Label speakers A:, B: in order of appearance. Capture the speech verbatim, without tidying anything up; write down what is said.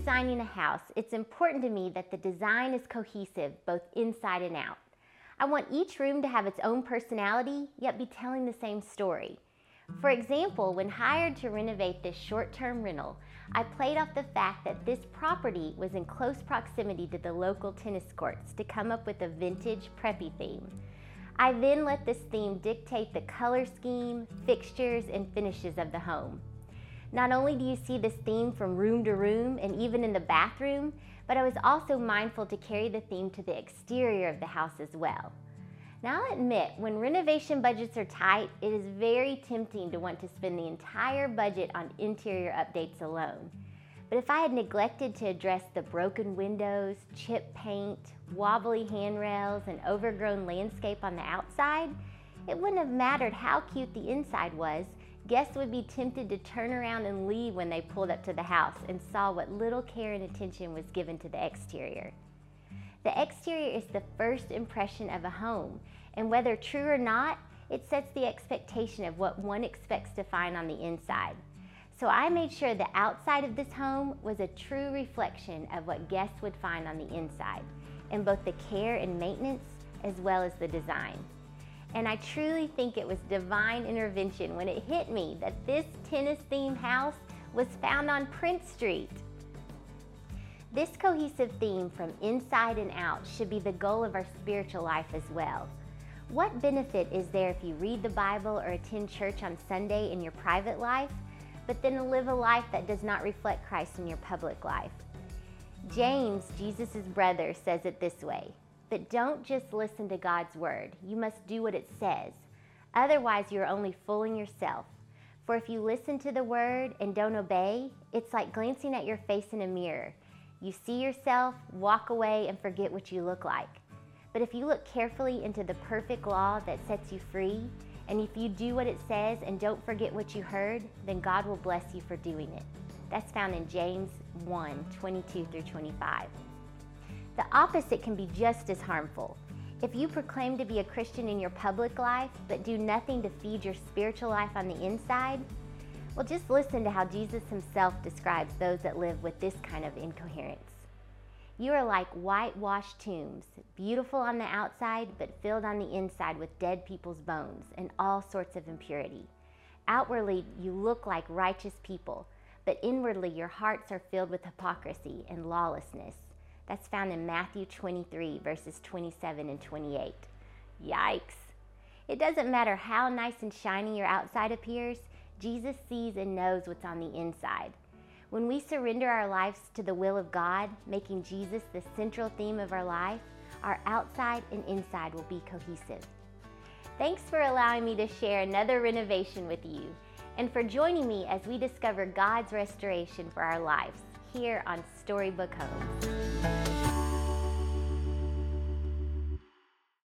A: designing a house, it's important to me that the design is cohesive both inside and out. I want each room to have its own personality, yet be telling the same story. For example, when hired to renovate this short-term rental, I played off the fact that this property was in close proximity to the local tennis courts to come up with a vintage, preppy theme. I then let this theme dictate the color scheme, fixtures, and finishes of the home. Not only do you see this theme from room to room and even in the bathroom, but I was also mindful to carry the theme to the exterior of the house as well. Now I'll admit, when renovation budgets are tight, it is very tempting to want to spend the entire budget on interior updates alone. But if I had neglected to address the broken windows, chipped paint, wobbly handrails, and overgrown landscape on the outside, it wouldn't have mattered how cute the inside was. Guests would be tempted to turn around and leave when they pulled up to the house and saw what little care and attention was given to the exterior. The exterior is the first impression of a home, and whether true or not, it sets the expectation of what one expects to find on the inside. So I made sure the outside of this home was a true reflection of what guests would find on the inside, in both the care and maintenance as well as the design. And I truly think it was divine intervention when it hit me that this tennis-themed house was found on Prince Street. This cohesive theme from inside and out should be the goal of our spiritual life as well. What benefit is there if you read the Bible or attend church on Sunday in your private life, but then live a life that does not reflect Christ in your public life? James, Jesus' brother, says it this way: but don't just listen to God's word, you must do what it says. Otherwise, you're only fooling yourself. For if you listen to the word and don't obey, it's like glancing at your face in a mirror. You see yourself, walk away, and forget what you look like. But if you look carefully into the perfect law that sets you free, and if you do what it says and don't forget what you heard, then God will bless you for doing it. That's found in James one, twenty-two through twenty-five. The opposite can be just as harmful. If you proclaim to be a Christian in your public life, but do nothing to feed your spiritual life on the inside, well, just listen to how Jesus himself describes those that live with this kind of incoherence. You are like whitewashed tombs, beautiful on the outside, but filled on the inside with dead people's bones and all sorts of impurity. Outwardly, you look like righteous people, but inwardly your hearts are filled with hypocrisy and lawlessness. That's found in Matthew twenty-three, verses twenty-seven and twenty-eight. Yikes! It doesn't matter how nice and shiny your outside appears, Jesus sees and knows what's on the inside. When we surrender our lives to the will of God, making Jesus the central theme of our life, our outside and inside will be cohesive. Thanks for allowing me to share another renovation with you, and for joining me as we discover God's restoration for our lives here on Storybook Homes.